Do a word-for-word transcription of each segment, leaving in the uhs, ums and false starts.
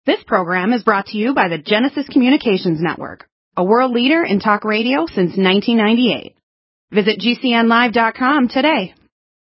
This program is brought to you by the Genesis Communications Network, a world leader in talk radio since nineteen ninety-eight. Visit G C N live dot com today.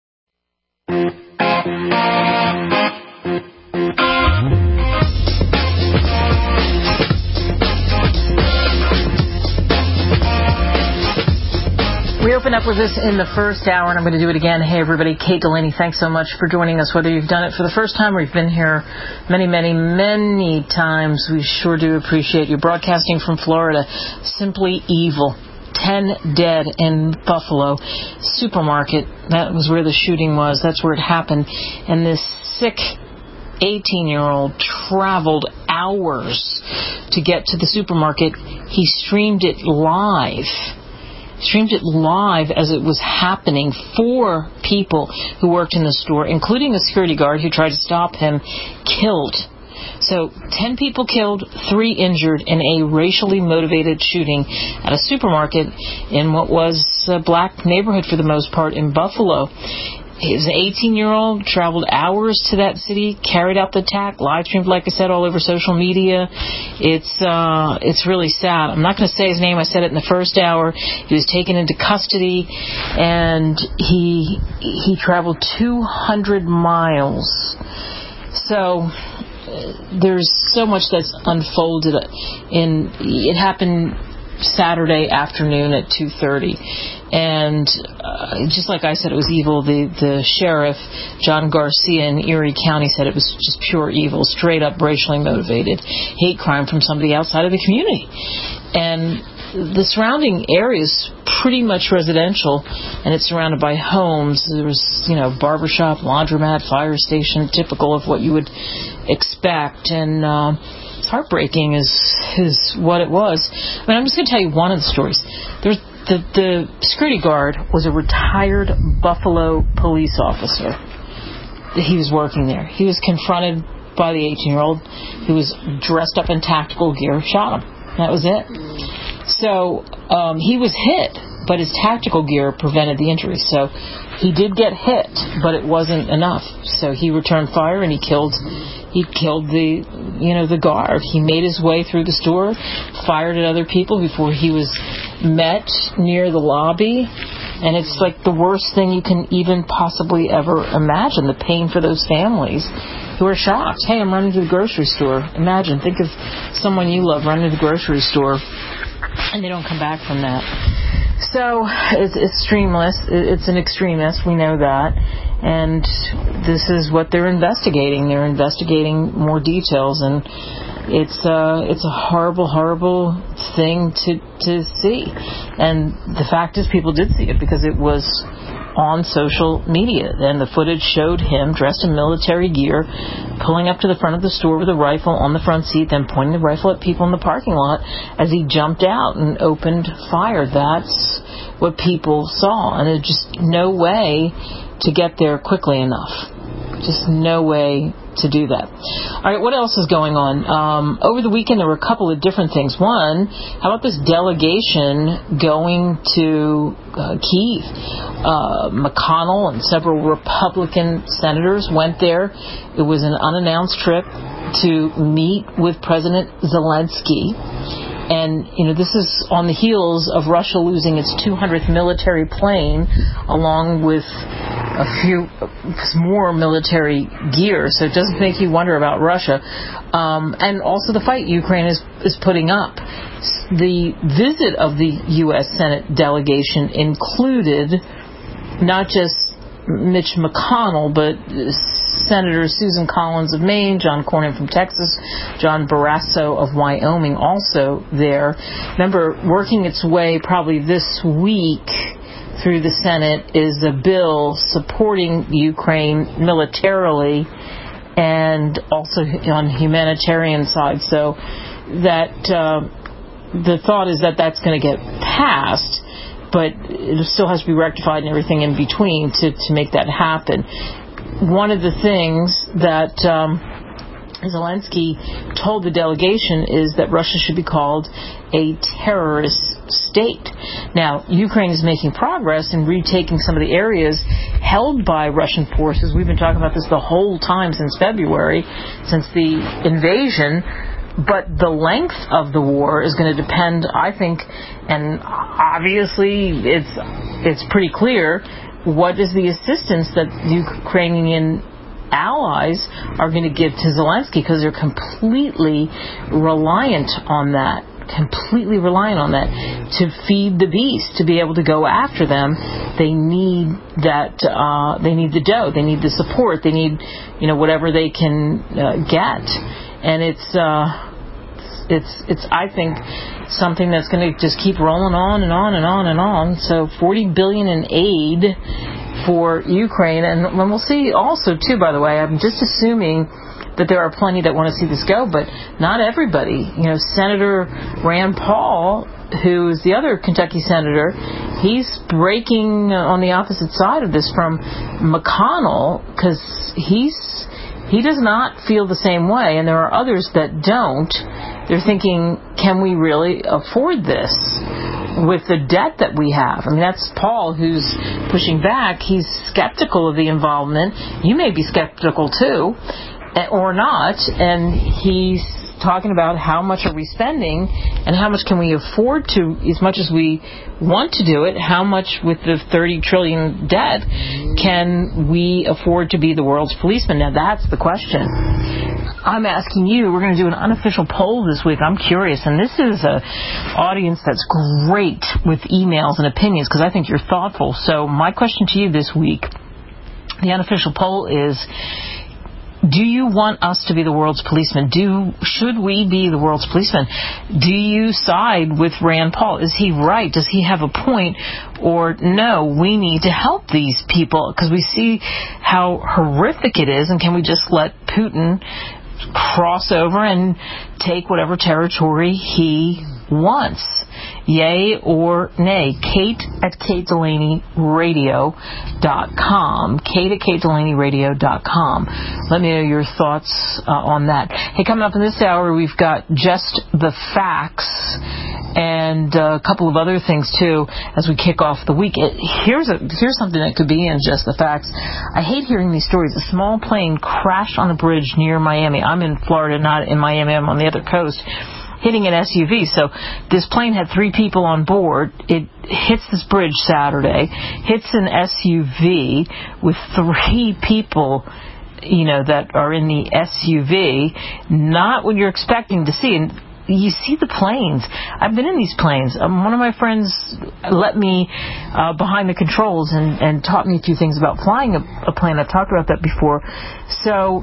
We open up with this in the first hour, and I'm going to do it again. Hey, everybody. Kate Delaney, thanks so much for joining us. Whether you've done it for the first time or you've been here many, many, many times, we sure do appreciate you. Broadcasting from Florida, simply evil. Ten dead in Buffalo supermarket. That was where the shooting was. That's where it happened. And this sick eighteen-year-old traveled hours to get to the supermarket. He streamed it live. Streamed it live as it was happening. Four people who worked in the store, including a security guard who tried to stop him, killed. So ten people killed, three injured in a racially motivated shooting at a supermarket in what was a black neighborhood for the most part in Buffalo. He was an eighteen-year-old, traveled hours to that city, carried out the attack, live streamed, like I said, all over social media. It's uh, it's really sad. I'm not going to say his name. I said it in the first hour. He was taken into custody, and he he traveled two hundred miles. So there's so much that's unfolded. In it happened Saturday afternoon at two thirty, and uh, just like I said, it was evil. The the sheriff, John Garcia in Erie County, said it was just pure evil, straight up racially motivated hate crime from somebody outside of the community. And the surrounding area is pretty much residential, and it's surrounded by homes. There was, you know, barbershop, laundromat, fire station, typical of what you would expect. And uh, heartbreaking is is what it was. I mean, I'm just going to tell you one of the stories. There's the the security guard was a retired Buffalo police officer. He was working there. He was confronted by the eighteen-year-old who was dressed up in tactical gear, shot him. That was it. So um, he was hit, but his tactical gear prevented the injury. So he did get hit, but it wasn't enough. So he returned fire and he killed. He killed the, you know, the guard. He made his way through the store, fired at other people before he was met near the lobby. And it's like the worst thing you can even possibly ever imagine, the pain for those families who are shocked. Hey, I'm running to the grocery store. Imagine, think of someone you love running to the grocery store and they don't come back from that. So it's extremist. It's an extremist. We know that. And this is what they're investigating. They're investigating more details, and it's uh, it's a horrible, horrible thing to to see. And the fact is, people did see it because it was on social media, and the footage showed him dressed in military gear, pulling up to the front of the store with a rifle on the front seat, then pointing the rifle at people in the parking lot as he jumped out and opened fire. That's what people saw, and there's just no way to get there quickly enough. Just no way to do that. All right, what else is going on? Um, over the weekend, there were a couple of different things. One, how about this delegation going to uh, Kyiv? Uh, McConnell and several Republican senators went there. It was an unannounced trip to meet with President Zelensky. And, you know, this is on the heels of Russia losing its two hundredth military plane, along with a few more military gear. So it doesn't make you wonder about Russia. Um, and also the fight Ukraine is, is putting up. The visit of the U S Senate delegation included not just Mitch McConnell, but Senators Susan Collins of Maine, John Cornyn from Texas, John Barrasso of Wyoming also there. Remember, working its way probably this week through the Senate is a bill supporting Ukraine militarily and also on humanitarian side. So that uh, the thought is that that's going to get passed, but it still has to be rectified and everything in between to, to make that happen. One of the things that um, Zelensky told the delegation is that Russia should be called a terrorist state. Now, Ukraine is making progress in retaking some of the areas held by Russian forces. We've been talking about this the whole time since February, since the invasion. But the length of the war is going to depend, I think, and obviously it's it's pretty clear, what is the assistance that Ukrainian allies are going to give to Zelensky, because they're completely reliant on that, completely reliant on that to feed the beast, to be able to go after them. They need that, uh, they need the dough, they need the support, they need, you know, whatever they can uh, get. And it's, uh, it's, it's, I think, something that's going to just keep rolling on and on and on and on. So forty billion dollars in aid for Ukraine. And we'll see also, too, by the way, I'm just assuming that there are plenty that want to see this go, but not everybody. You know, Senator Rand Paul, who is the other Kentucky senator, he's breaking on the opposite side of this from McConnell, because he's he does not feel the same way, and there are others that don't. They're thinking, can we really afford this with the debt that we have? I mean, that's Paul who's pushing back. He's skeptical of the involvement. You may be skeptical too, or not, and he's talking about how much are we spending and how much can we afford to, as much as we want to do it, how much with the thirty trillion debt can we afford to be the world's policeman? Now that's the question. I'm asking you, we're going to do an unofficial poll this week. I'm curious, and this is an audience that's great with emails and opinions, because I think you're thoughtful. So my question to you this week, the unofficial poll is, do you want us to be the world's policeman? Do should we be the world's policeman? Do you side with Rand Paul? Is he right? Does he have a point? Or no, we need to help these people because we see how horrific it is, and can we just let Putin cross over and take whatever territory he wants? Yay or nay? Kate at Kate Delaney Radio dot com. Kate at Kate Delaney Radio dot com. Let me know your thoughts uh, on that. Hey, coming up in this hour, we've got Just the Facts and uh, a couple of other things, too, as we kick off the week. It, here's, a, here's something that could be in Just the Facts. I hate hearing these stories. A small plane crashed on a bridge near Miami. I'm in Florida, not in Miami. I'm on the other coast, hitting an S U V. So this plane had three people on board. It hits this bridge Saturday, hits an S U V with three people, you know, that are in the S U V. Not what you're expecting to see. And you see the planes. I've been in these planes. Um, one of my friends let me uh, behind the controls and, and taught me a few things about flying a, a plane. I've talked about that before. So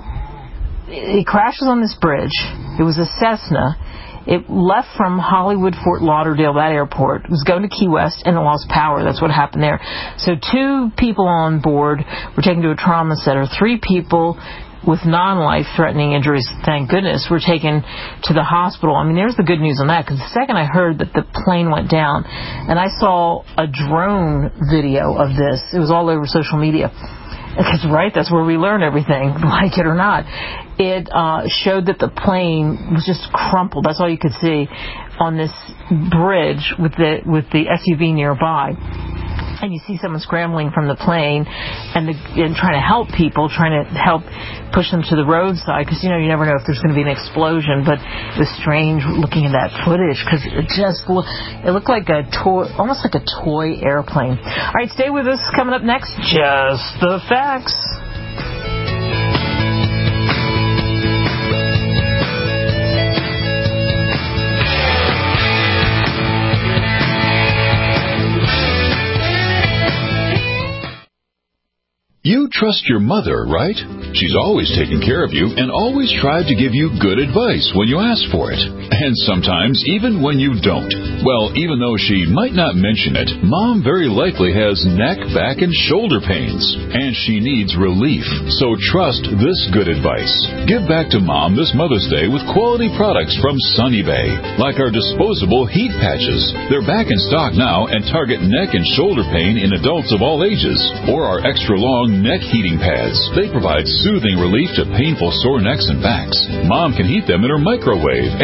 it crashes on this bridge. It was a Cessna. It left from Hollywood, Fort Lauderdale, that airport. It was going to Key West, and it lost power. That's what happened there. So two people on board were taken to a trauma center. Three people with non-life-threatening injuries, thank goodness, were taken to the hospital. I mean, there's the good news on that, because the second I heard that the plane went down, and I saw a drone video of this. It was all over social media. Because, right, that's where we learn everything, like it or not. It uh, showed that the plane was just crumpled. That's all you could see on this bridge with the with the S U V nearby. And you see someone scrambling from the plane and, the, and trying to help people, trying to help push them to the roadside, because, you know, you never know if there's going to be an explosion. But it was strange looking at that footage, because it just it looked like a toy, almost like a toy airplane. All right, stay with us. Coming up next, Just the Facts. You trust your mother, right? She's always taken care of you and always tried to give you good advice when you ask for it. And sometimes even when you don't. Well, even though she might not mention it, Mom very likely has neck, back, and shoulder pains. And she needs relief. So trust this good advice. Give back to Mom this Mother's Day with quality products from Sunny Bay. Like our disposable heat patches. They're back in stock now and target neck and shoulder pain in adults of all ages. Or our extra long neck heating pads. They provide soothing relief to painful sore necks and backs. Mom can heat them in her microwave, and they come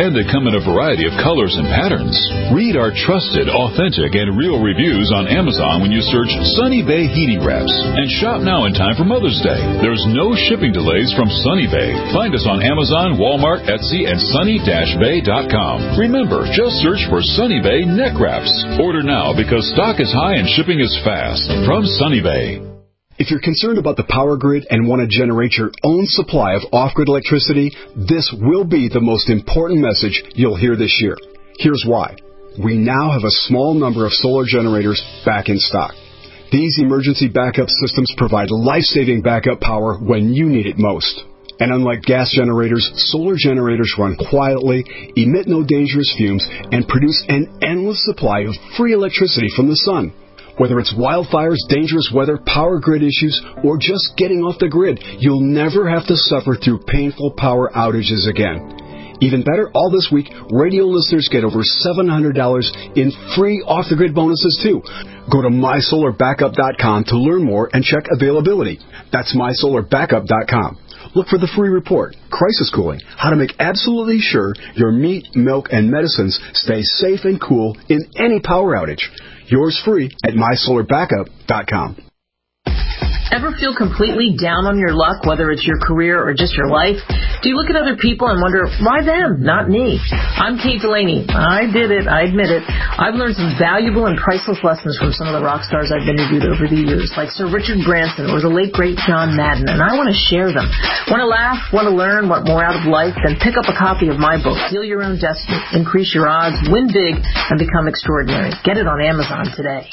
come in a variety of colors and patterns. Read our trusted, authentic, and real reviews on Amazon when you search Sunny Bay Heating Wraps. And shop now in time for Mother's Day. There's no shipping delays from Sunny Bay. Find us on Amazon, Walmart, Etsy, and sunny dash bay dot com. Remember, just search for Sunny Bay Neck Wraps. Order now because stock is high and shipping is fast. From Sunny Bay. If you're concerned about the power grid and want to generate your own supply of off-grid electricity, this will be the most important message you'll hear this year. Here's why. We now have a small number of solar generators back in stock. These emergency backup systems provide life-saving backup power when you need it most. And unlike gas generators, solar generators run quietly, emit no dangerous fumes, and produce an endless supply of free electricity from the sun. Whether it's wildfires, dangerous weather, power grid issues, or just getting off the grid, you'll never have to suffer through painful power outages again. Even better, all this week, radio listeners get over seven hundred dollars in free off-the-grid bonuses, too. Go to my solar backup dot com to learn more and check availability. That's my solar backup dot com. Look for the free report, Crisis Cooling, how to make absolutely sure your meat, milk, and medicines stay safe and cool in any power outage. Yours free at my solar backup dot com. Ever feel completely down on your luck, whether it's your career or just your life? Do you look at other people and wonder, why them, not me? I'm Kate Delaney. I did it. I admit it. I've learned some valuable and priceless lessons from some of the rock stars I've interviewed over the years, like Sir Richard Branson or the late, great John Madden, and I want to share them. Want to laugh, want to learn, want more out of life? Then pick up a copy of my book, Deal Your Own Destiny, Increase Your Odds, Win Big, and Become Extraordinary. Get it on Amazon today.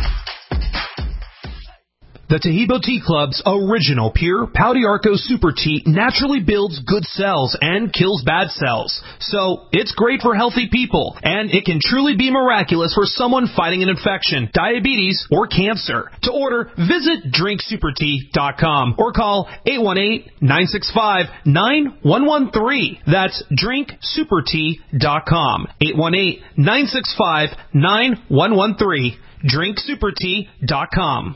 The Tahibo Tea Club's original pure Pau d'Arco Super Tea naturally builds good cells and kills bad cells. So it's great for healthy people, and it can truly be miraculous for someone fighting an infection, diabetes, or cancer. To order, visit drink super tea dot com or call eight one eight, nine six five, nine one one three. That's drink super tea dot com. eight one eight, nine six five, nine one one three. drink super tea dot com.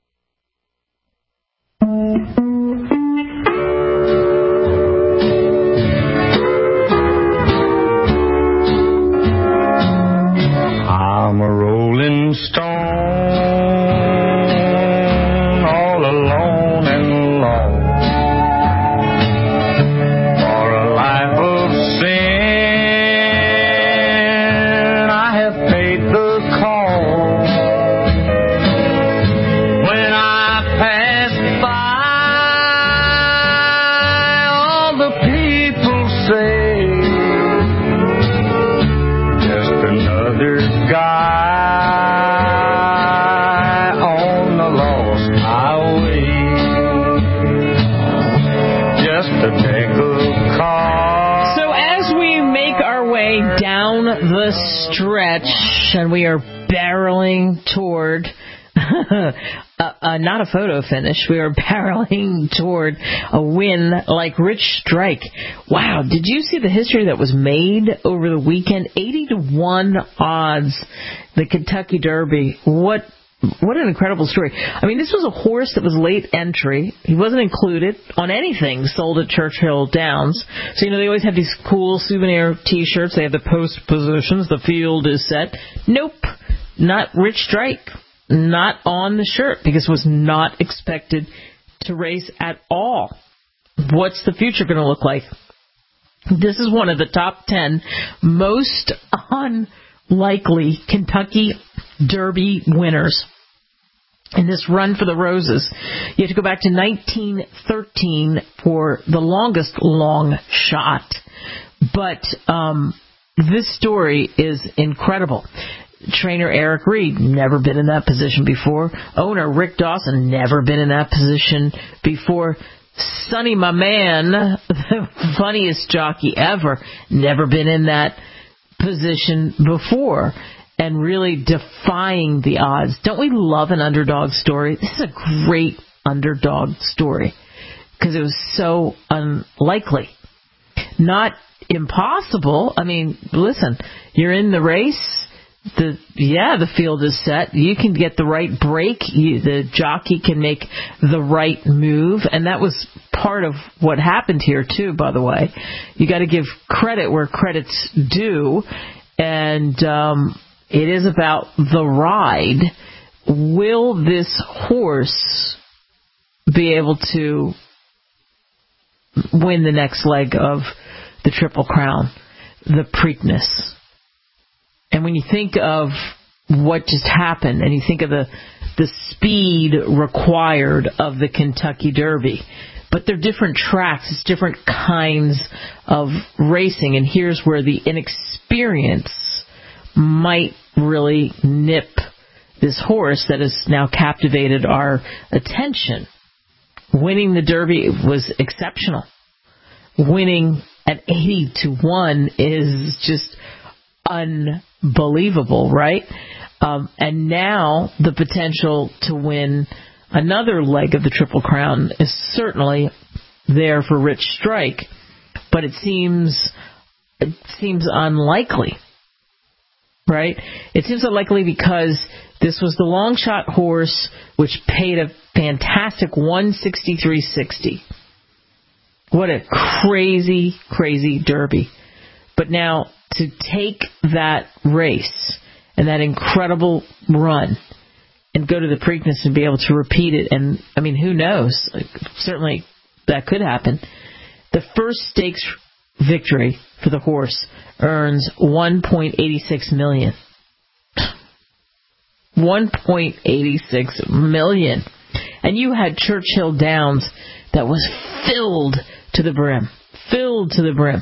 I'm a rolling stone, all alone and alone. For a life of sin, I have paid the call. When I pass by, all the people say, just another guy on the lost highway, just to take a car. So as we make our way down the stretch, and we are barreling toward uh, uh, not a photo finish, we are barreling toward a win like Rich Strike. Wow, did you see the history that was made over the weekend? eighty to one odds, the Kentucky Derby. What What an incredible story. I mean, this was a horse that was late entry. He wasn't included on anything sold at Churchill Downs. So, you know, they always have these cool souvenir T-shirts. They have the post positions. The field is set. Nope, not Rich Strike. Not on the shirt because it was not expected to race at all. What's the future going to look like? This is one of the top ten most unlikely Kentucky Derby winners in this run for the Roses. You have to go back to nineteen thirteen for the longest long shot. But um, this story is incredible. Trainer Eric Reed, never been in that position before. Owner Rick Dawson, never been in that position before. Sonny, my man, the funniest jockey ever, never been in that position before. And really defying the odds. Don't we love an underdog story? This is a great underdog story because it was so unlikely. Not impossible. I mean, listen, you're in the race. the yeah, the field is set. You can get the right break. You, the jockey can make the right move, and that was part of what happened here too. By the way, you got to give credit where credit's due, and um, it is about the ride. Will this horse be able to win the next leg of the Triple Crown, the Preakness? And when you think of what just happened, and you think of the the speed required of the Kentucky Derby, but they're different tracks, it's different kinds of racing, and here's where the inexperience might really nip this horse that has now captivated our attention. Winning the Derby was exceptional. Winning at eighty to one is just unbelievable, right? Um, and now the potential to win another leg of the Triple Crown is certainly there for Rich Strike, but it seems it seems unlikely, right? It seems unlikely because this was the long shot horse, which paid a fantastic one sixty-three sixty. What a crazy, crazy Derby. But now to take that race and that incredible run and go to the Preakness and be able to repeat it, and I mean, who knows? Like, certainly that could happen. The first stakes victory for the horse earns one point eight six million dollars. one point eight six million dollars. And you had Churchill Downs that was filled to the brim. Filled to the brim.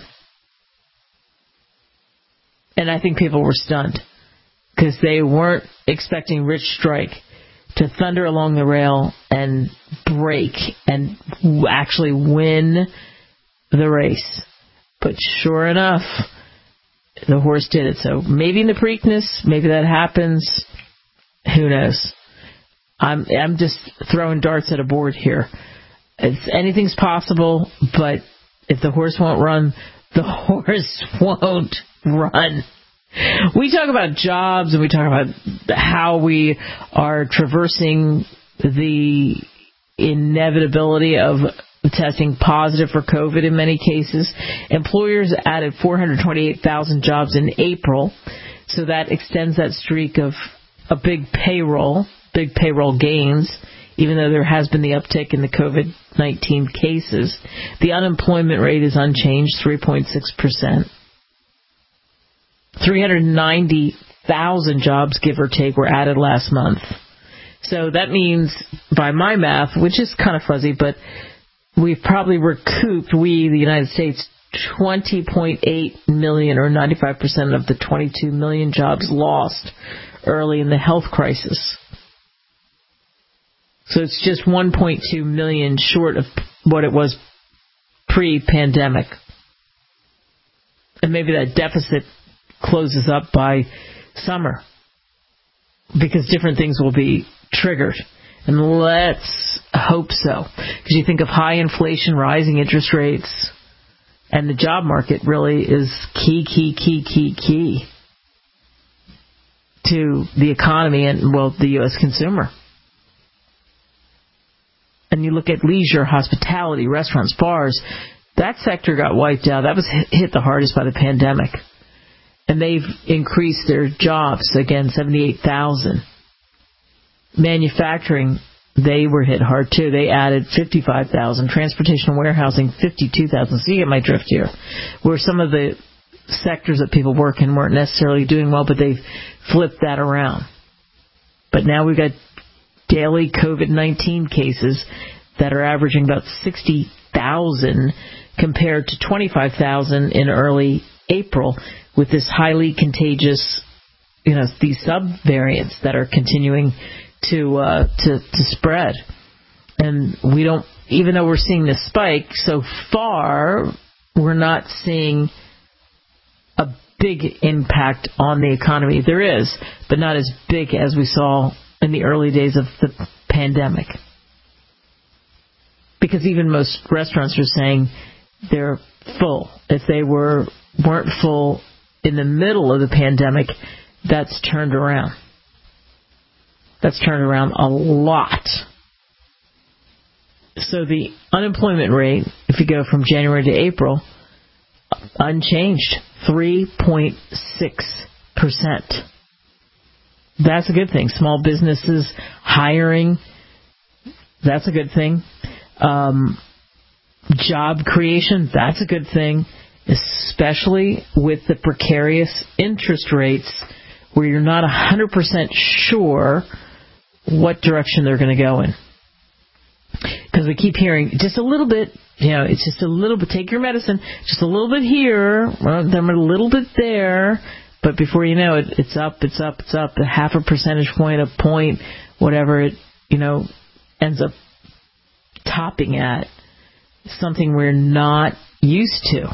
And I think people were stunned because they weren't expecting Rich Strike to thunder along the rail and break and actually win the race. But sure enough, the horse did it. So maybe in the Preakness, maybe that happens. Who knows? I'm I'm just throwing darts at a board here. It's, anything's possible, but if the horse won't run, the horse won't run. We talk about jobs and we talk about how we are traversing the inevitability of testing positive for COVID in many cases. Employers added four hundred twenty-eight thousand jobs in April, so that extends that streak of a big payroll, big payroll gains, even though there has been the uptick in the COVID nineteen cases. The unemployment rate is unchanged, three point six percent. three hundred ninety thousand jobs, give or take, were added last month. So that means, by my math, which is kind of fuzzy, but we've probably recouped, we, the United States, twenty point eight million, or ninety-five percent of the twenty-two million jobs lost early in the health crisis. So it's just one point two million short of what it was pre-pandemic. And maybe that deficit closes up by summer because different things will be triggered. And let's hope so. Because you think of high inflation, rising interest rates, and the job market really is key, key, key, key, key to the economy and, well, the U S consumer. And you look at leisure, hospitality, restaurants, bars, that sector got wiped out. That was hit the hardest by the pandemic. And they've increased their jobs, again, seventy-eight thousand. Manufacturing, they were hit hard too. They added fifty-five thousand. Transportation and warehousing, fifty-two thousand. So you get my drift here. Where some of the sectors that people work in weren't necessarily doing well, but they've flipped that around. But now we've got daily COVID nineteen cases that are averaging about sixty thousand compared to twenty-five thousand in early April, with this highly contagious, you know, these sub-variants that are continuing to, uh, to, to spread. And we don't, even though we're seeing this spike, so far, we're not seeing a big impact on the economy. There is, but not as big as we saw in the early days of the pandemic. Because even most restaurants are saying they're full. If they were, weren't full in the middle of the pandemic, that's turned around. That's turned around a lot. So the unemployment rate, if you go from January to April, unchanged, three point six percent. That's a good thing. Small businesses hiring, that's a good thing. Um, job creation, that's a good thing, especially with the precarious interest rates where you're not one hundred percent sure what direction they're going to go in. Because we keep hearing just a little bit, you know, it's just a little bit, take your medicine, just a little bit here, then a little bit there, but before you know it, it's up, it's up, it's up, a half a percentage point, a point, whatever it, you know, ends up topping at, something we're not used to.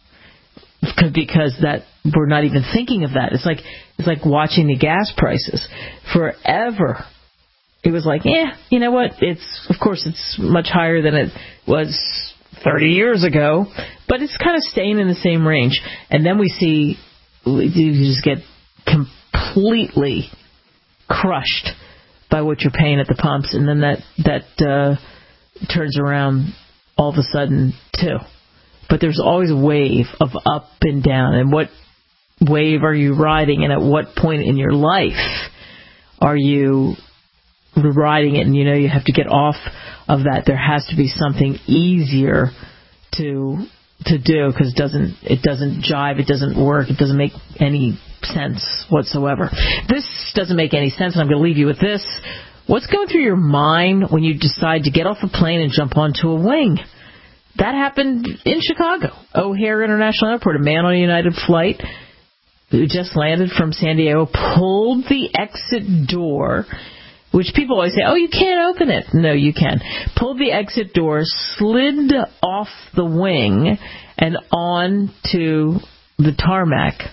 Because that we're not even thinking of that. It's like it's like watching the gas prices. Forever, it was like, yeah, you know what? It's of course it's much higher than it was thirty years ago, but it's kind of staying in the same range. And then we see you just get completely crushed by what you're paying at the pumps, and then that that uh, turns around all of a sudden too. But there's always a wave of up and down. And what wave are you riding? And at what point in your life are you riding it? And you know you have to get off of that. There has to be something easier to to do because it doesn't, it doesn't jive. It doesn't work. It doesn't make any sense whatsoever. This doesn't make any sense, and I'm going to leave you with this. What's going through your mind when you decide to get off a plane and jump onto a wing? That happened in Chicago, O'Hare International Airport. A man on a United flight who just landed from San Diego pulled the exit door, which people always say, oh, you can't open it. No, you can. Pulled the exit door, slid off the wing, and on to the tarmac.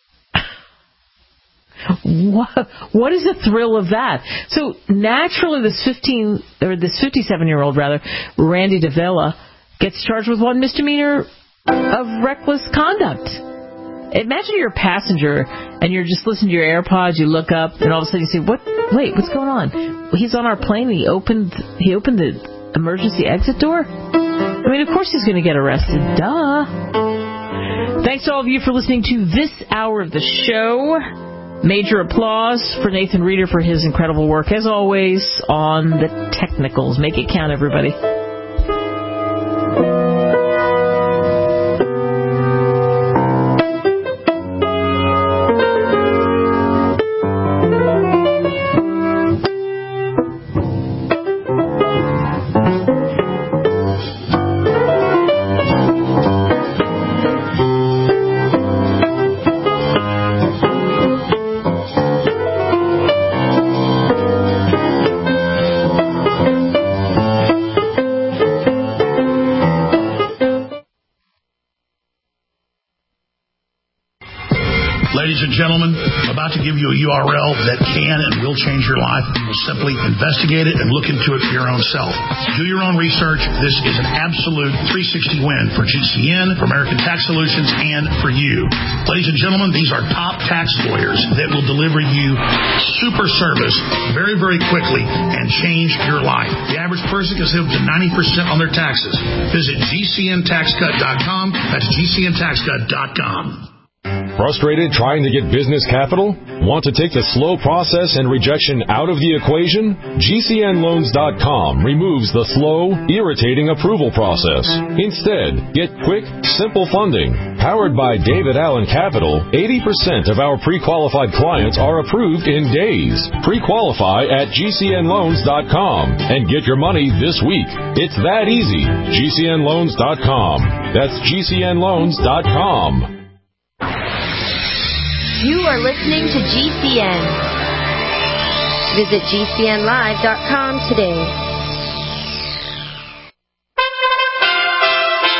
What, what is the thrill of that? So naturally, this fifteen or this fifty-seven-year-old rather, Randy DeVella, gets charged with one misdemeanor of reckless conduct. Imagine you're a passenger and you're just listening to your AirPods. You look up and all of a sudden you say, "What? Wait, what's going on?" He's on our plane. And he opened he opened the emergency exit door. I mean, of course he's going to get arrested. Duh. Thanks to all of you for listening to this hour of the show. Major applause for Nathan Reeder for his incredible work, as always, on the technicals. Make it count, everybody. Gentlemen, I'm about to give you a U R L that can and will change your life. You'll simply investigate it and look into it for your own self. Do your own research. This is an absolute three sixty win for G C N, for American Tax Solutions, and for you. Ladies and gentlemen, these are top tax lawyers that will deliver you super service very, very quickly and change your life. The average person can save up to ninety percent on their taxes. Visit G C N tax cut dot com. That's G C N tax cut dot com. Frustrated trying to get business capital? Want to take the slow process and rejection out of the equation? G C N loans dot com removes the slow, irritating approval process. Instead, get quick, simple funding. Powered by David Allen Capital, eighty percent of our pre-qualified clients are approved in days. Pre-qualify at G C N loans dot com and get your money this week. It's that easy. G C N loans dot com. That's G C N loans dot com. You are listening to G C N. Visit G C N live dot com today.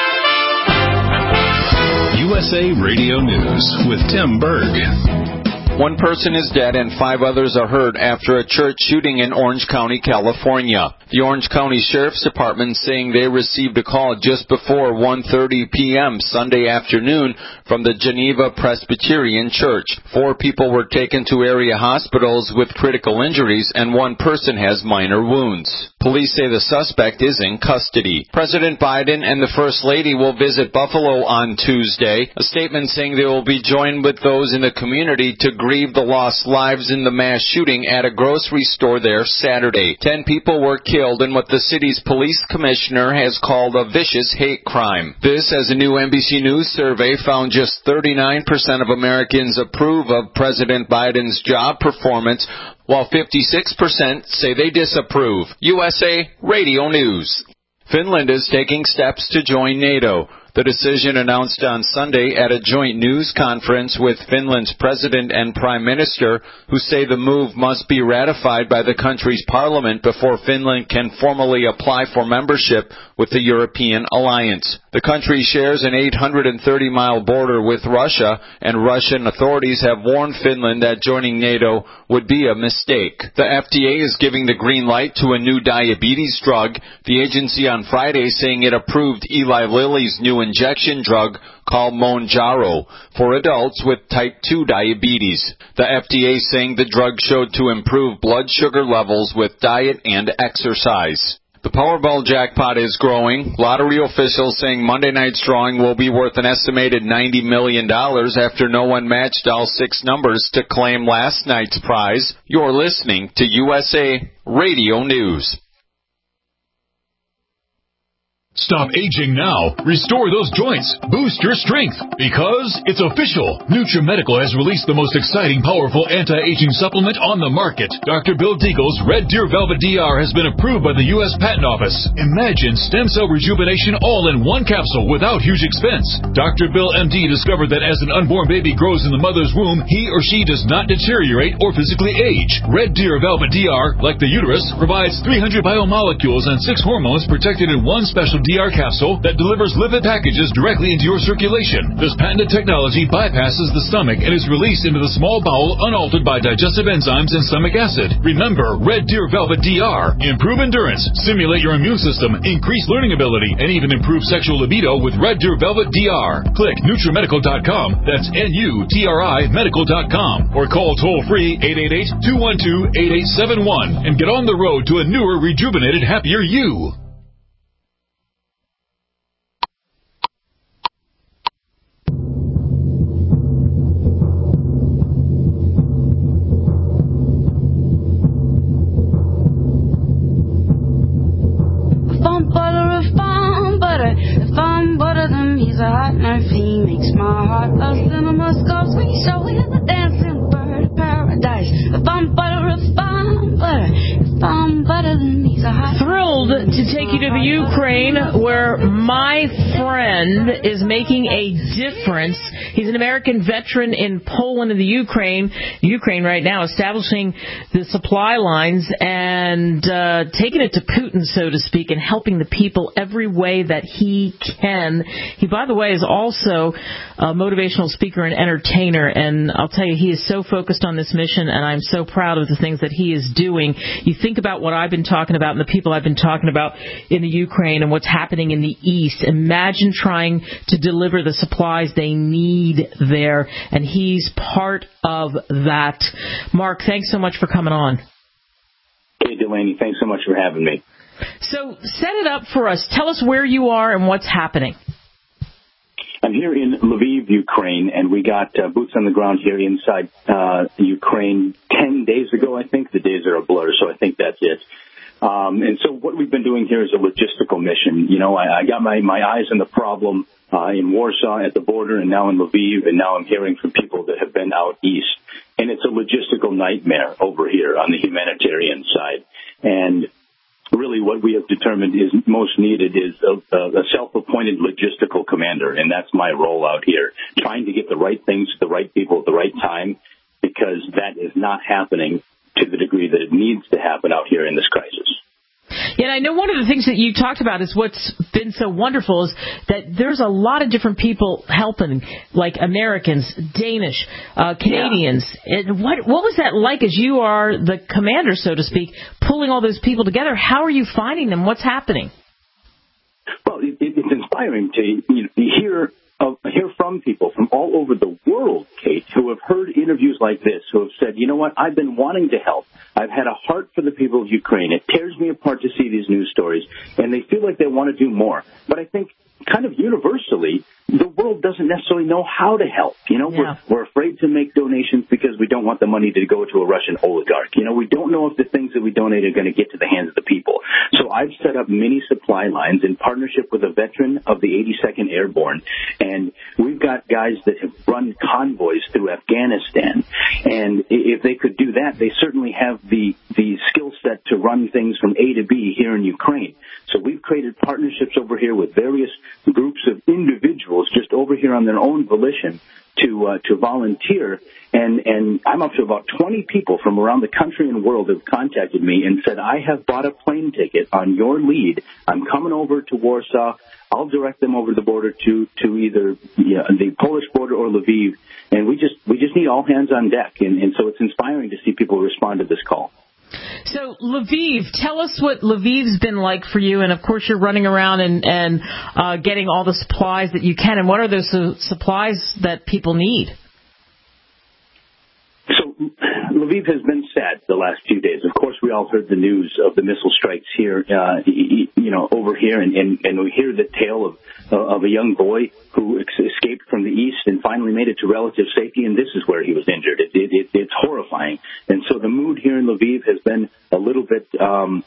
U S A Radio News with Tim Berg. One person is dead and five others are hurt after a church shooting in Orange County, California. The Orange County Sheriff's Department saying they received a call just before one thirty p.m. Sunday afternoon from the Geneva Presbyterian Church. Four people were taken to area hospitals with critical injuries and one person has minor wounds. Police say the suspect is in custody. President Biden and the First Lady will visit Buffalo on Tuesday. A statement saying they will be joined with those in the community to grieve the lost lives in the mass shooting at a grocery store there Saturday. Ten people were killed in what the city's police commissioner has called a vicious hate crime. This, as a new N B C News survey found just thirty-nine percent of Americans approve of President Biden's job performance, while fifty-six percent say they disapprove. U S A Radio News. Finland is taking steps to join NATO. The decision announced on Sunday at a joint news conference with Finland's president and prime minister, who say the move must be ratified by the country's parliament before Finland can formally apply for membership with the European alliance. The country shares an eight hundred thirty mile border with Russia, and Russian authorities have warned Finland that joining NATO would be a mistake. The F D A is giving the green light to a new diabetes drug, the agency on Friday saying it approved Eli Lilly's new injection drug called Mounjaro for adults with type two diabetes. The F D A saying the drug showed to improve blood sugar levels with diet and exercise. The Powerball jackpot is growing. Lottery officials saying Monday night's drawing will be worth an estimated ninety million dollars after no one matched all six numbers to claim last night's prize. You're listening to U S A Radio News. Stop aging now. Restore those joints. Boost your strength. Because it's official. NutriMedical has released the most exciting, powerful anti-aging supplement on the market. Doctor Bill Deagle's Red Deer Velvet D R has been approved by the U S Patent Office. Imagine stem cell rejuvenation all in one capsule without huge expense. Doctor Bill M D discovered that as an unborn baby grows in the mother's womb, he or she does not deteriorate or physically age. Red Deer Velvet D R, like the uterus, provides three hundred biomolecules and six hormones protected in one special D R capsule that delivers lipid packages directly into your circulation. This patented technology bypasses the stomach and is released into the small bowel unaltered by digestive enzymes and stomach acid. Remember, Red Deer Velvet D R. Improve endurance, stimulate your immune system, increase learning ability, and even improve sexual libido with Red Deer Velvet D R. Click NutriMedical dot com. That's N U T R I medical dot com. Or call toll-free eight eight eight, two one two, eight eight seven one and get on the road to a newer, rejuvenated, happier you. He's a hot nerve, he makes my heart a cinema scope. We show him the dancing bird of paradise. If I'm butter, if I'm butter, if I'm butter, then he's a hot. Thrilled to take you to the Ukraine, where my friend is making a difference. He's an American veteran in Poland and the Ukraine. Ukraine right now establishing the supply lines and uh, taking it to Putin, so to speak, and helping the people every way that he can. He, by the way, is also a motivational speaker and entertainer, and I'll tell you, he is so focused on this mission, and I'm so proud of the things that he is doing. You think about what I've been talking about and the people I've been talking about in the Ukraine and what's happening in the East. Imagine trying to deliver the supplies they need there, and he's part of that. Mark, thanks so much for coming on. Hey, Delaney, thanks so much for having me. So set it up for us. Tell us where you are and what's happening. I'm here in Lviv, Ukraine, and we got uh, boots on the ground here inside uh, Ukraine ten days ago, I think. The days are a blur, so I think that's it. Um, and so what we've been doing here is a logistical mission. You know, I, I got my, my eyes on the problem uh, in Warsaw at the border and now in Lviv, and now I'm hearing from people that have been out east. And it's a logistical nightmare over here on the humanitarian side. And really what we have determined is most needed is a, a self-appointed logistical commander, and that's my role out here, trying to get the right things to the right people at the right time, because that is not happening to the degree that it needs to happen out here in this crisis. Yeah, and I know one of the things that you talked about is what's been so wonderful is that there's a lot of different people helping, like Americans, Danish, uh, Canadians. Yeah. And what what was that like as you are the commander, so to speak, pulling all those people together? How are you finding them? What's happening? Well, it, it's inspiring to you know, hear uh, hear from people from all over the world, Kate, who have heard interviews like this, who have said, you know what, I've been wanting to help. I've had a heart for the people of Ukraine. It tears me apart to see these news stories, and they feel like they want to do more. But I think kind of universally, the world doesn't necessarily know how to help. You know, yeah. we're, we're afraid to make donations because we don't want the money to go to a Russian oligarch. You know, we don't know if the things that we donate are going to get to the hands of the people. So I've set up mini supply lines in partnership with a veteran of the eighty-second Airborne, and we've got guys that have run convoys through Afghanistan. And if they could do that, they certainly have the, the skill set to run things from A to B here in Ukraine. So we've created partnerships over here with various groups of individuals just over here on their own volition to uh, to volunteer. And, and I'm up to about twenty people from around the country and world have contacted me and said, I have bought a plane ticket on your lead. I'm coming over to Warsaw. I'll direct them over the border to, to either you know, the Polish border or Lviv. And we just we just need all hands on deck. And, and so it's inspiring to see people respond to this call. So Lviv, tell us what Lviv's been like for you, and of course you're running around and, and uh, getting all the supplies that you can, and what are those uh, supplies that people need? So Lviv has been sad the last few days. Of course, we all heard the news of the missile strikes here, uh, you know, over here, and, and, and we hear the tale of of a young boy who escaped from the east and finally made it to relative safety, and this is where he was injured. It, it, it, it's horrifying. And so the mood here in Lviv has been a little bit um,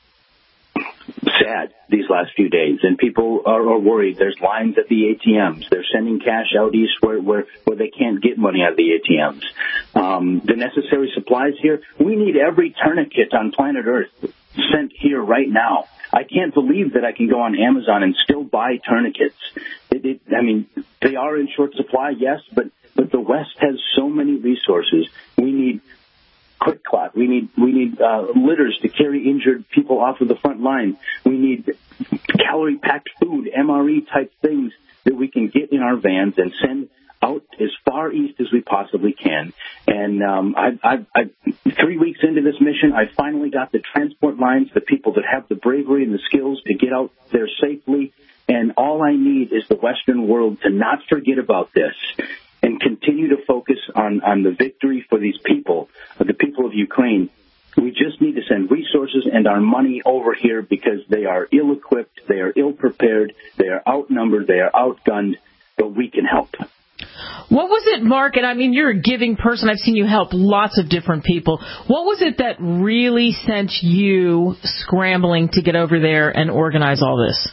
sad these last few days, and people are, are worried. There's lines at the A T Ms. They're sending cash out east where, where, where they can't get money out of the A T Ms. Um, the necessary supplies here, we need every tourniquet on planet Earth sent here right now. I can't believe that I can go on Amazon and still buy tourniquets. It, it, I mean, they are in short supply, yes, but, but the West has so many resources. We need quick clot. We need we need uh, litters to carry injured people off of the front line. We need calorie-packed food, M R E type things that we can get in our vans and send out as far east as we possibly can. And um, I, I, I, three weeks into this mission, I finally got the transport lines, the people that have the bravery and the skills to get out there safely. And all I need is the Western world to not forget about this and continue to focus on, on the victory for these people, the people of Ukraine. We just need to send resources and our money over here because they are ill-equipped, they are ill-prepared, they are outnumbered, they are outgunned, but we can help. What was it, Mark, and I mean, you're a giving person. I've seen you help lots of different people. What was it that really sent you scrambling to get over there and organize all this?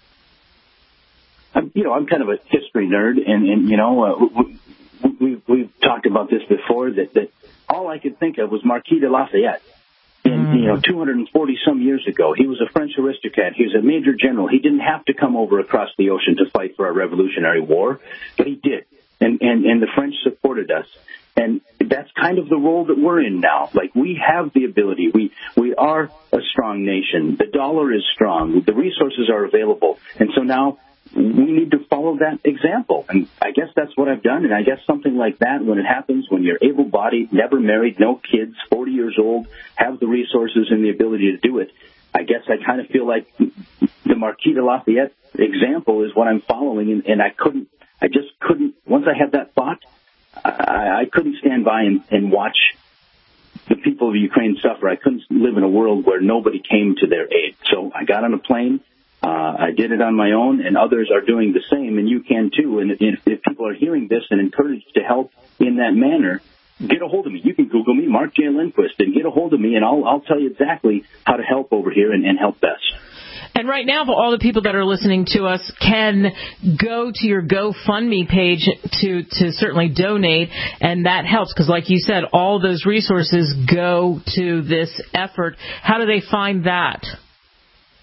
I'm, you know, I'm kind of a history nerd, and, and you know, uh, we, we, we've talked about this before, that, that all I could think of was Marquis de Lafayette. And, you know, two hundred forty some years ago, he was a French aristocrat. He was a major general. He didn't have to come over across the ocean to fight for our Revolutionary War, but he did. And, and, and the French supported us. And that's kind of the role that we're in now. Like, we have the ability. We, we are a strong nation. The dollar is strong. The resources are available. And so now we need to follow that example. And I guess that's what I've done. And I guess something like that, when it happens, when you're able-bodied, never married, no kids, forty years old, have the resources and the ability to do it, I guess I kind of feel like the Marquis de Lafayette example is what I'm following. And, and I couldn't, I just couldn't, once I had that thought, I, I couldn't stand by and, and watch the people of Ukraine suffer. I couldn't live in a world where nobody came to their aid. So I got on a plane. Uh, I did it on my own, and others are doing the same, and you can too. And if, if people are hearing this and encouraged to help in that manner, get a hold of me. You can Google me, Mark J. Lindquist, and get a hold of me, and I'll, I'll tell you exactly how to help over here and, and help best. And right now, for all the people that are listening to us, can go to your GoFundMe page to, to certainly donate, and that helps because, like you said, all those resources go to this effort. How do they find that? If you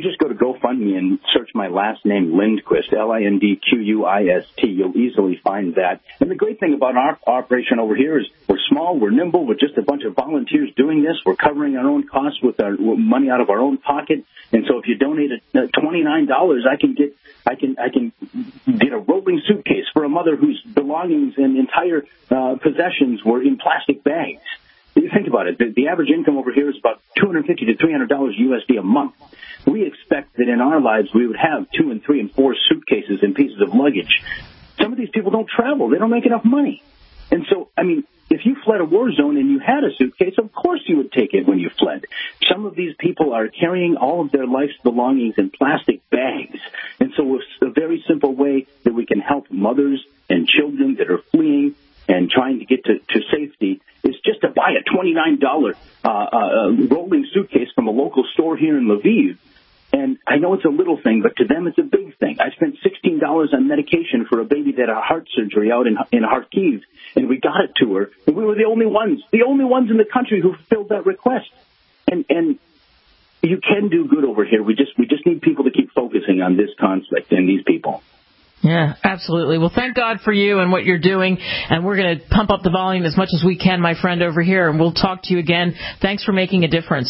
just go to GoFundMe and search my last name, Lindquist, L I N D Q U I S T, you'll easily find that. And the great thing about our operation over here is we're small, we're nimble, we're just a bunch of volunteers doing this. We're covering our own costs with our with money out of our own pocket. And so if you donate a, twenty-nine dollars, I can get I can I can get a rolling suitcase for a mother whose belongings and entire uh, possessions were in plastic bags. You think about it. The, the average income over here is about two hundred fifty to three hundred dollars U S D a month. We expect that in our lives we would have two and three and four suitcases and pieces of luggage. Some of these people don't travel. They don't make enough money. And so, I mean, if you fled a war zone and you had a suitcase, of course you would take it when you fled. Some of these people are carrying all of their life's belongings in plastic bags. And so a very simple way that we can help mothers and children that are fleeing and trying to get to, to safety is just to buy a twenty-nine dollars uh, uh, rolling suitcase from a local store here in Lviv. And I know it's a little thing, but to them it's a big thing. I spent sixteen dollars on medication for a baby that had heart surgery out in, in Kharkiv, and we got it to her. And we were the only ones, the only ones in the country who fulfilled that request. And, and you can do good over here. We just, we just need people to keep focusing on this conflict and these people. Yeah, absolutely. Well, thank God for you and what you're doing, and we're going to pump up the volume as much as we can, my friend, over here, and we'll talk to you again. Thanks for making a difference.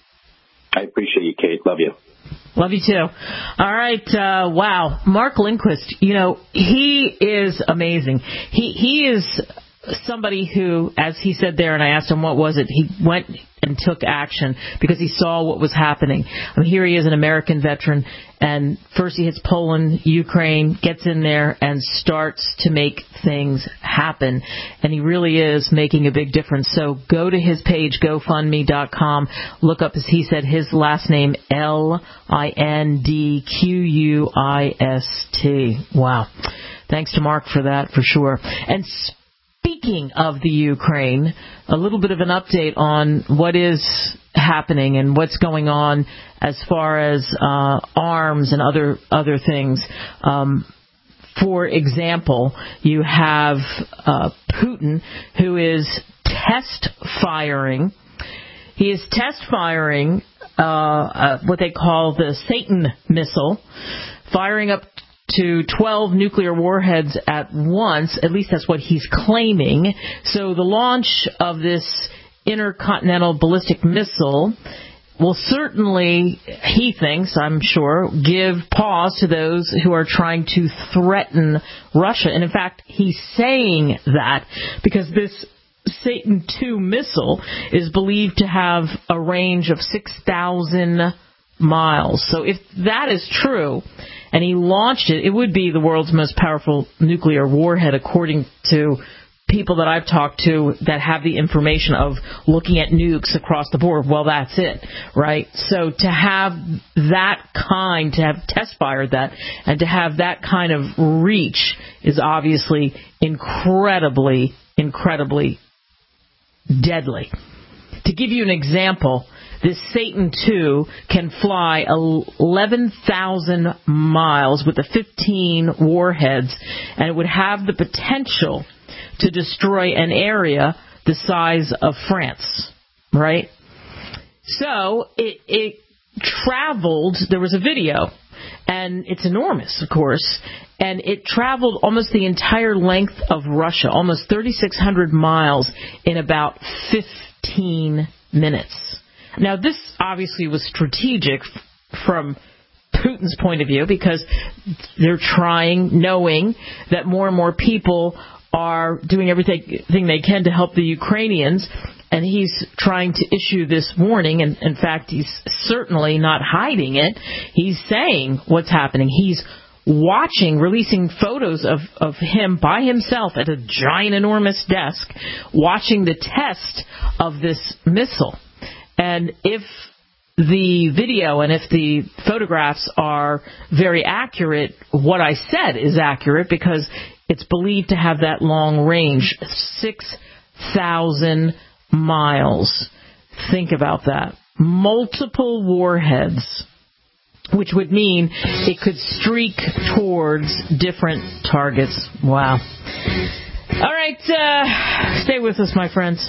I appreciate you, Kate. Love you. Love you, too. All right. Uh, wow. Mark Lindquist, you know, he is amazing. He he is somebody who, as he said there, and I asked him what was it, he went and took action because he saw what was happening. I mean, here he is, an American veteran, and first he hits Poland, Ukraine, gets in there and starts to make things happen. And he really is making a big difference. So go to his page, go fund me dot com. Look up, as he said, his last name, L I N D Q U I S T. Wow. Thanks to Mark for that, for sure. And speaking of the Ukraine, a little bit of an update on what is happening and what's going on as far as uh, arms and other other things. Um, for example, you have uh, Putin, who is test firing. He is test firing uh, uh, what they call the Satan missile, firing up to twelve nuclear warheads at once. At least that's what he's claiming. So the launch of this intercontinental ballistic missile will certainly, he thinks, I'm sure, give pause to those who are trying to threaten Russia. And in fact, he's saying that because this Satan two missile is believed to have a range of six thousand miles. So if that is true, and he launched it, it would be the world's most powerful nuclear warhead, according to people that I've talked to that have the information of looking at nukes across the board. Well, that's it, right? So to have that kind, to have test fired that, and to have that kind of reach is obviously incredibly, incredibly deadly. To give you an example, this Satan two can fly eleven thousand miles with the fifteen warheads, and it would have the potential to destroy an area the size of France, right? So it, it traveled, there was a video, and it's enormous, of course, and it traveled almost the entire length of Russia, almost thirty-six hundred miles in about fifteen minutes. Now, this obviously was strategic from Putin's point of view because they're trying, knowing that more and more people are doing everything they can to help the Ukrainians, and he's trying to issue this warning, and in fact, he's certainly not hiding it. He's saying what's happening. He's watching, releasing photos of, of him by himself at a giant, enormous desk, watching the test of this missile. And if the video and if the photographs are very accurate, what I said is accurate because it's believed to have that long range, six thousand miles. Think about that. Multiple warheads, which would mean it could streak towards different targets. Wow. All right, uh, stay with us, my friends.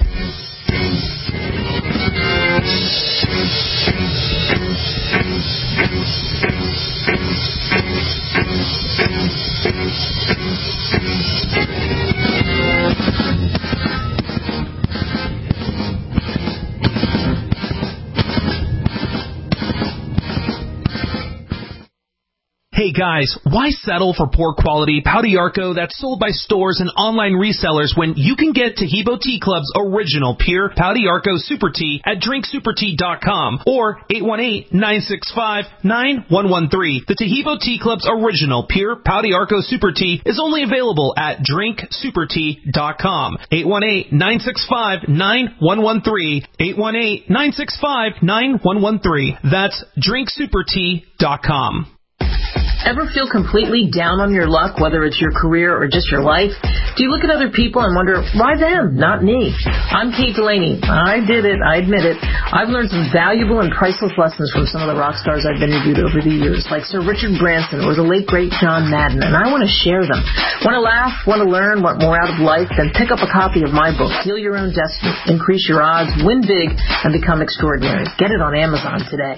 guys, why settle for poor quality Pau d'Arco that's sold by stores and online resellers when you can get Taheebo Tea Club's original pure Pau d'Arco Super Tea at drink super tea dot com or eight one eight, nine six five, nine one one three. The Taheebo Tea Club's original pure Pau d'Arco Super Tea is only available at drink super tea dot com. eight one eight, nine six five, nine one one three. eight one eight, nine six five, nine one one three. That's drink super tea dot com. Ever feel completely down on your luck, whether it's your career or just your life? Do you look at other people and wonder, why them, not me? I'm Kate Delaney. I did it. I admit it. I've learned some valuable and priceless lessons from some of the rock stars I've interviewed over the years, like Sir Richard Branson or the late, great John Madden, and I want to share them. Want to laugh? Want to learn? Want more out of life? Then pick up a copy of my book, Heal Your Own Destiny, Increase Your Odds, Win Big, and Become Extraordinary. Get it on Amazon today.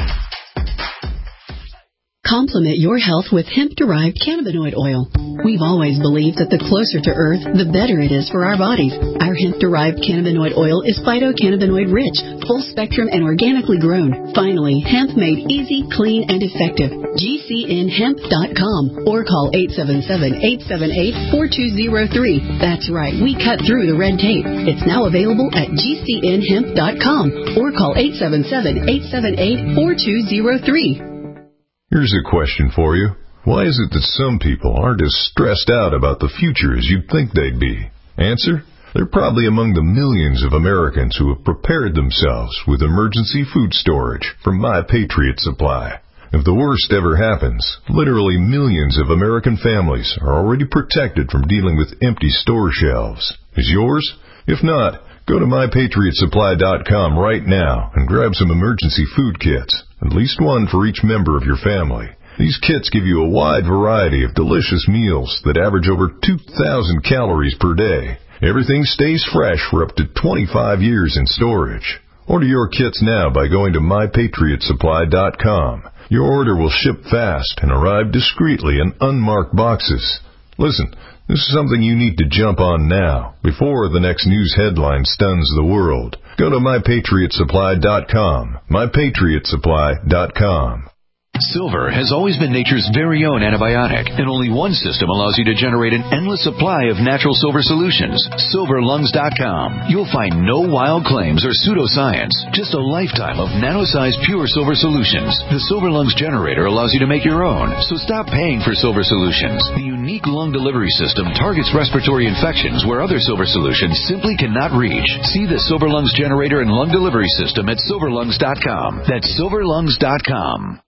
Complement your health with hemp-derived cannabinoid oil. We've always believed that the closer to Earth, the better it is for our bodies. Our hemp-derived cannabinoid oil is phytocannabinoid-rich, full-spectrum, and organically grown. Finally, hemp made easy, clean, and effective. G C N hemp dot com or call eight seven seven, eight seven eight, four two zero three. That's right, we cut through the red tape. It's now available at G C N hemp dot com or call eight seven seven, eight seven eight, four two zero three. Here's a question for you. Why is it that some people aren't as stressed out about the future as you'd think they'd be? Answer? They're probably among the millions of Americans who have prepared themselves with emergency food storage from My Patriot Supply. If the worst ever happens, literally millions of American families are already protected from dealing with empty store shelves. Is yours? If not, go to my patriot supply dot com right now and grab some emergency food kits, at least one for each member of your family. These kits give you a wide variety of delicious meals that average over two thousand calories per day. Everything stays fresh for up to twenty-five years in storage. Order your kits now by going to my patriot supply dot com. Your order will ship fast and arrive discreetly in unmarked boxes. Listen, this is something you need to jump on now, before the next news headline stuns the world. Go to my patriot supply dot com. my patriot supply dot com. Silver has always been nature's very own antibiotic, and only one system allows you to generate an endless supply of natural silver solutions. silver lungs dot com. You'll find no wild claims or pseudoscience, just a lifetime of nano-sized pure silver solutions. The Silver Lungs generator allows you to make your own, so stop paying for silver solutions. The unique lung delivery system targets respiratory infections where other silver solutions simply cannot reach. See the Silver Lungs generator and lung delivery system at silver lungs dot com. That's silver lungs dot com.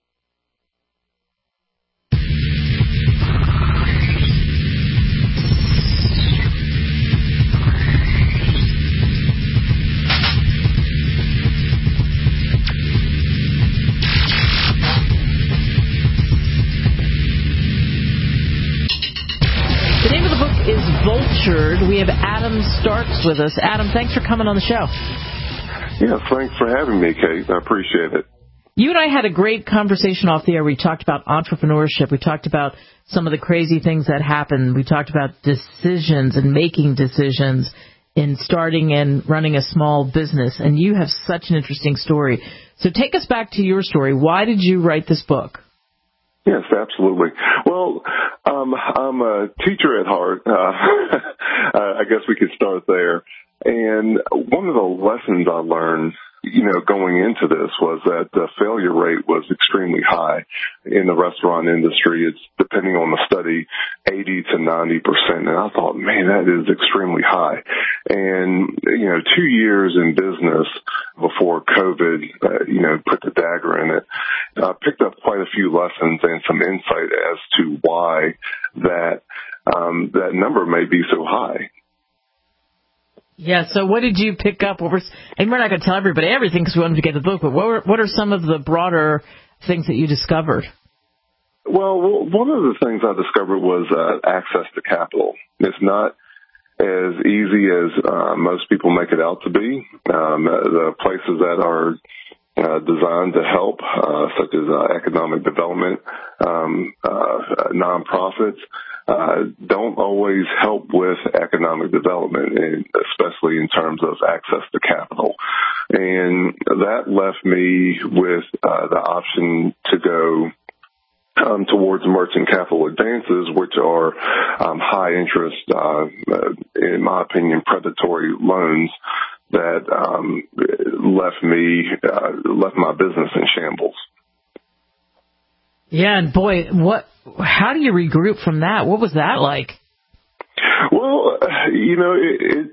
Is Vultured. We have Adam Starks with us. Adam, thanks for coming on the show. Yeah, thanks for having me, Kate. I appreciate it. You and I had a great conversation off the air. We talked about entrepreneurship. We talked about some of the crazy things that happen. We talked about decisions and making decisions in starting and running a small business. And you have such an interesting story. So take us back to your story. Why did you write this book? Yes, absolutely. Well, um, I'm a teacher at heart. Uh, I guess we could start there. And one of the lessons I learned, you know, going into this was that the failure rate was extremely high in the restaurant industry. It's, depending on the study, eighty to ninety percent. And I thought, man, that is extremely high. And, you know, two years in business before COVID, uh, you know, put the dagger in it, I picked up quite a few lessons and some insight as to why that, um, that number may be so high. Yeah, so what did you pick up? What were, and we're not going to tell everybody everything because we wanted to get the book, but what, were, what are some of the broader things that you discovered? Well, one of the things I discovered was uh, access to capital. It's not as easy as uh, most people make it out to be. Um, the places that are uh, designed to help, uh, such as uh, economic development, um, uh, nonprofits, Uh, don't always help with economic development, and especially in terms of access to capital. And that left me with uh, the option to go um, towards merchant capital advances, which are um, high interest, uh, in my opinion, predatory loans that um, left me, uh, left my business in shambles. Yeah, and boy, what? How do you regroup from that? What was that like? Well, you know, it, it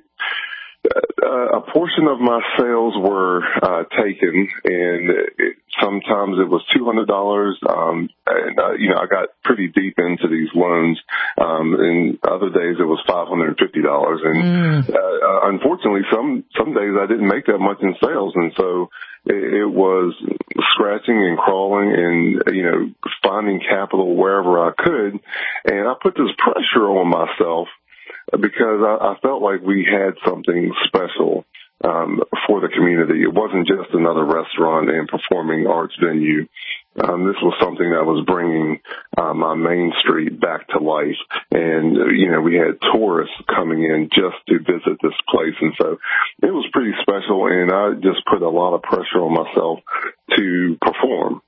uh, a portion of my sales were uh, taken, and it, sometimes it was two hundred dollars. Um, and, uh, you know, I got pretty deep into these loans, um, and other days it was five hundred fifty dollars. And mm. uh, unfortunately, some some days I didn't make that much in sales, and so it, it was scratching and crawling and, you know, finding capital wherever I could. And I put this pressure on myself because I, I felt like we had something special um, for the community. It wasn't just another restaurant and performing arts venue. Um, this was something that was bringing uh, my main street back to life. And, uh, you know, we had tourists coming in just to visit this place. And so it was pretty special, and I just put a lot of pressure on myself to perform.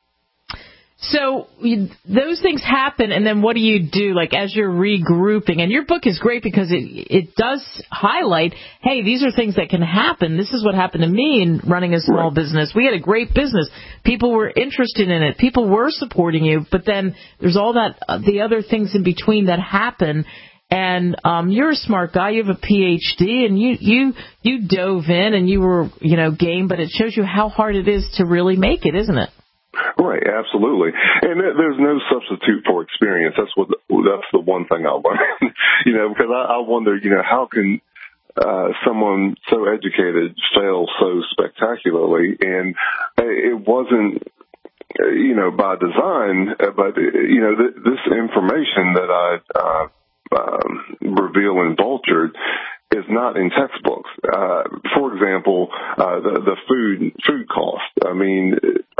So you, those things happen, and then what do you do, like, as you're regrouping? And your book is great because it it does highlight, hey, these are things that can happen. This is what happened to me in running a small right. business. We had a great business. People were interested in it. People were supporting you. But then there's all that uh, the other things in between that happen. And um, you're a smart guy. You have a P H D, and you, you you dove in, and you were, you know, game. But it shows you how hard it is to really make it, isn't it? Right, absolutely. And there's no substitute for experience. That's what, that's the one thing I learned, you know, because I, I wonder, you know, how can uh, someone so educated fail so spectacularly? And it wasn't, you know, by design, but, you know, th- this information that I uh, um, reveal in Vultured is not in textbooks. Uh, for example, uh, the, the food food cost. I mean,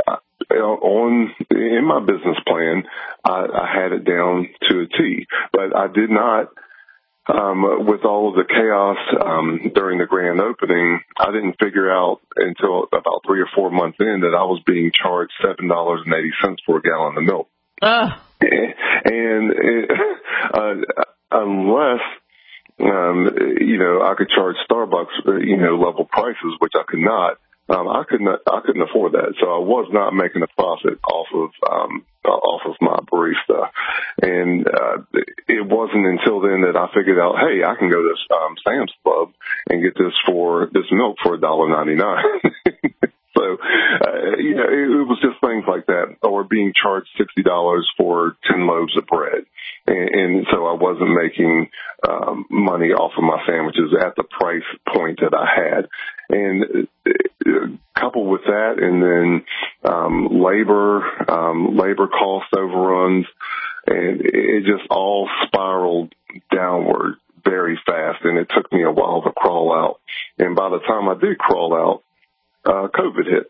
on in my business plan, I, I had it down to a T, but I did not. Um, with all of the chaos um, during the grand opening, I didn't figure out until about three or four months in that I was being charged seven dollars and eighty cents for a gallon of milk. Uh. And it, uh, unless Um, you know, I could charge Starbucks, you know, level prices, which I could not. Um, I couldn't, I couldn't afford that. So I was not making a profit off of, um, off of my barista. And, uh, it wasn't until then that I figured out, hey, I can go to this, um, Sam's Club and get this for, this milk for one dollar ninety-nine. So, uh, you know, it, it was just things like that, or being charged sixty dollars for ten loaves of bread. And, and so I wasn't making um, money off of my sandwiches at the price point that I had. And uh, coupled with that, and then um, labor, um, labor cost overruns, and it just all spiraled downward very fast. And it took me a while to crawl out. And by the time I did crawl out, Uh, COVID hit.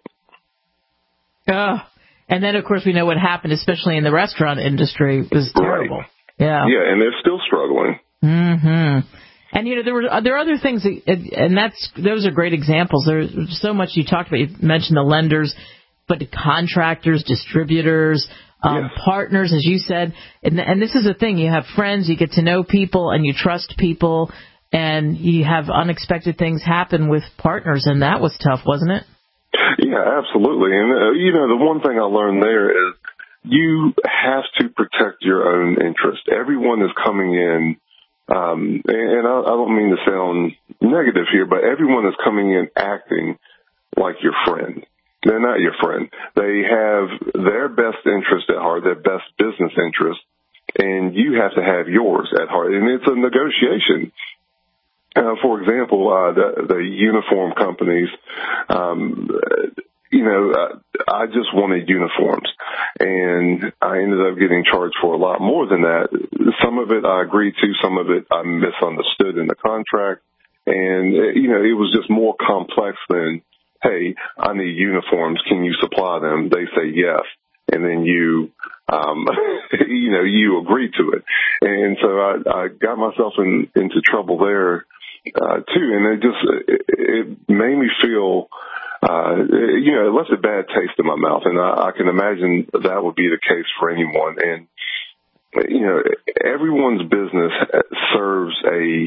Uh, and then, of course, we know what happened, especially in the restaurant industry. It was terrible. Right. Yeah. Yeah, and they're still struggling. Mm-hmm. And, you know, there were there are other things, that, and that's those are great examples. There's so much you talked about. You mentioned the lenders, but the contractors, distributors, um, yes. partners, as you said. And, and this is the thing. You have friends, you get to know people, and you trust people. And you have unexpected things happen with partners, and that was tough, wasn't it? Yeah, absolutely. And, uh, you know, the one thing I learned there is you have to protect your own interest. Everyone is coming in, um, and I, I don't mean to sound negative here, but everyone is coming in acting like your friend. They're not your friend. They have their best interest at heart, their best business interest, and you have to have yours at heart. And it's a negotiation. Uh, for example, uh, the, the uniform companies, um, you know, uh, I just wanted uniforms, and I ended up getting charged for a lot more than that. Some of it I agreed to, some of it I misunderstood in the contract, and, you know, it was just more complex than, hey, I need uniforms, can you supply them? They say yes, and then you, um, you know, you agree to it. And so I, I got myself in, into trouble there. Uh, too, and it just, it, it made me feel, uh, you know, it left a bad taste in my mouth, and I, I can imagine that would be the case for anyone. And, you know, everyone's business serves a,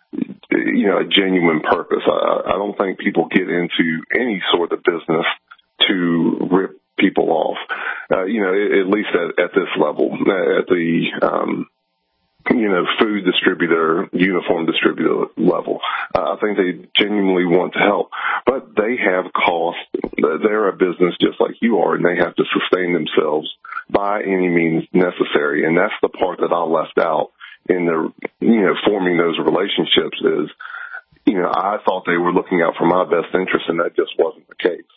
you know, a genuine purpose. I, I don't think people get into any sort of business to rip people off, uh, you know, at least at, at this level, at the, um, you know, food distributor, uniform distributor level. Uh, I think they genuinely want to help, but they have costs. They're a business just like you are, and they have to sustain themselves by any means necessary. And that's the part that I left out in the, you know, forming those relationships is, you know, I thought they were looking out for my best interest, and that just wasn't the case.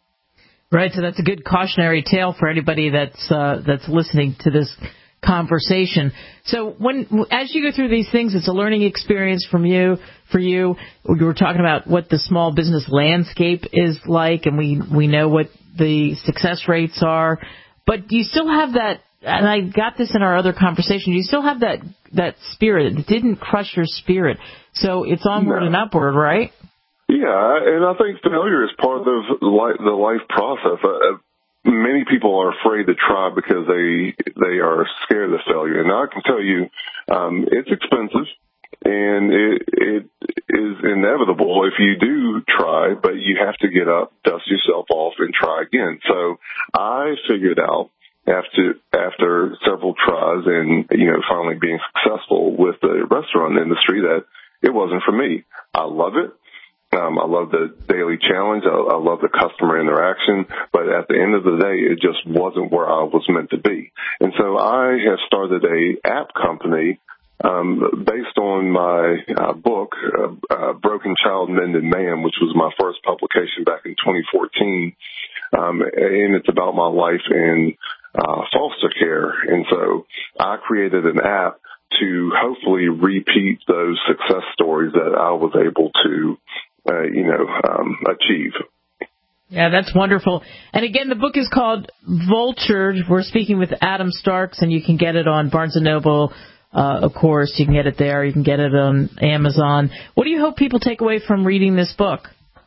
Right, so that's a good cautionary tale for anybody that's uh, that's listening to this conversation. So when, as you go through these things, it's a learning experience from you, for you. You were talking about what the small business landscape is like, and we, we know what the success rates are. But do you still have that, and I got this in our other conversation, you still have that, that spirit. It didn't crush your spirit. So it's onward no. and upward, right? Yeah, and I think failure is part of the life process. Uh, Many people are afraid to try because they they are scared of failure. And I can tell you, um, it's expensive, and it, it is inevitable if you do try, but you have to get up, dust yourself off, and try again. So I figured out after after several tries and, you know, finally being successful with the restaurant industry that it wasn't for me. I love it. Um, I love the daily challenge. I, I love the customer interaction. But at the end of the day, it just wasn't where I was meant to be. And so I have started a app company um, based on my uh, book, uh, uh, Broken Child, Mended Man, which was my first publication back in twenty fourteen. Um, and it's about my life in uh, foster care. And so I created an app to hopefully repeat those success stories that I was able to Uh, you know, um, achieve. Yeah, that's wonderful. And again, the book is called Vulture. We're speaking with Adam Starks, and you can get it on Barnes and Noble, uh, of course. You can get it there. You can get it on Amazon. What do you hope people take away from reading this book?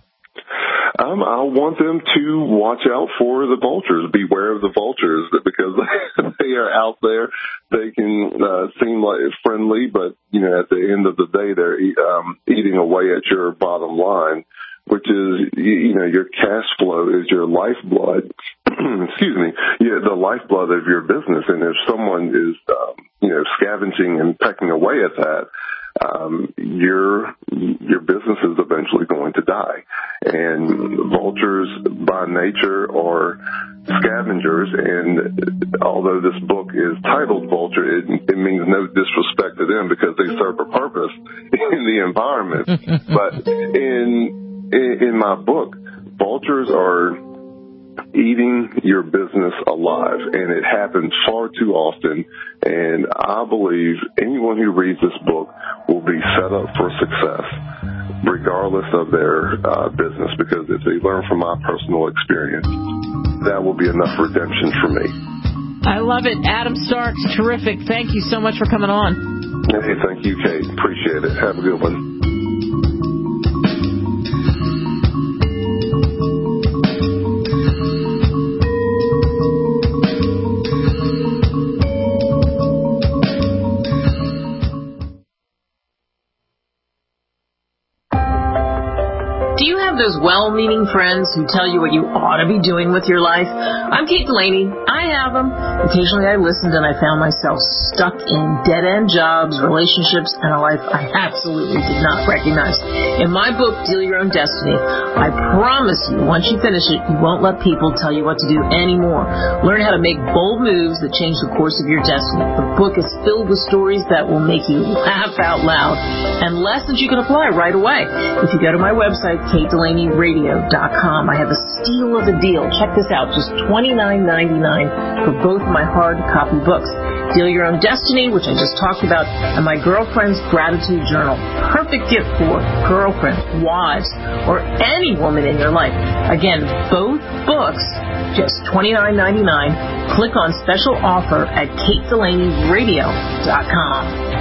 Um, I want them to watch out for the vultures. Beware of the vultures, because they are out there. They can uh, seem like friendly, but, you know, at the end of the day, they're um, eating away at your bottom line, which is, you know, your cash flow is your lifeblood. Excuse me, yeah, the lifeblood of your business. And if someone is, um, you know, scavenging and pecking away at that, um, your your business is eventually going to die. And vultures, by nature, are scavengers. And although this book is titled Vulture, it, it means no disrespect to them because they serve a purpose in the environment. But in, in in my book, vultures are eating your business alive, and it happens far too often. And I believe anyone who reads this book will be set up for success, regardless of their uh, business, because if they learn from my personal experience, that will be enough redemption for me. I love it. Adam Starks, terrific. Thank you so much for coming on. Hey, thank you, Kate. Appreciate it. Have a good one. Those well-meaning friends who tell you what you ought to be doing with your life. I'm Kate Delaney. I have them. Occasionally I listened and I found myself stuck in dead-end jobs, relationships, and a life I absolutely did not recognize. In my book, Deal Your Own Destiny, I promise you, once you finish it, you won't let people tell you what to do anymore. Learn how to make bold moves that change the course of your destiny. The book is filled with stories that will make you laugh out loud and lessons you can apply right away. If you go to my website, Kate Delaney radio dot com. I have a steal of a deal. Check this out, just twenty-nine ninety-nine for both my hard copy books. Deal Your Own Destiny, which I just talked about, and my Girlfriend's Gratitude Journal. Perfect gift for girlfriends, wives, or any woman in your life. Again, both books, just twenty-nine ninety-nine. Click on special offer at Kate Delaney radio dot com.